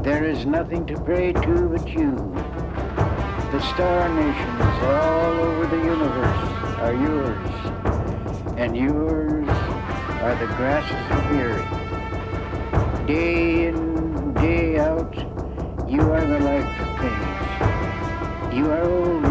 There is nothing to pray to but you. The star nations all over the universe are yours, and yours are the grasses of the earth. Day in, day out, you are the life of things. You are old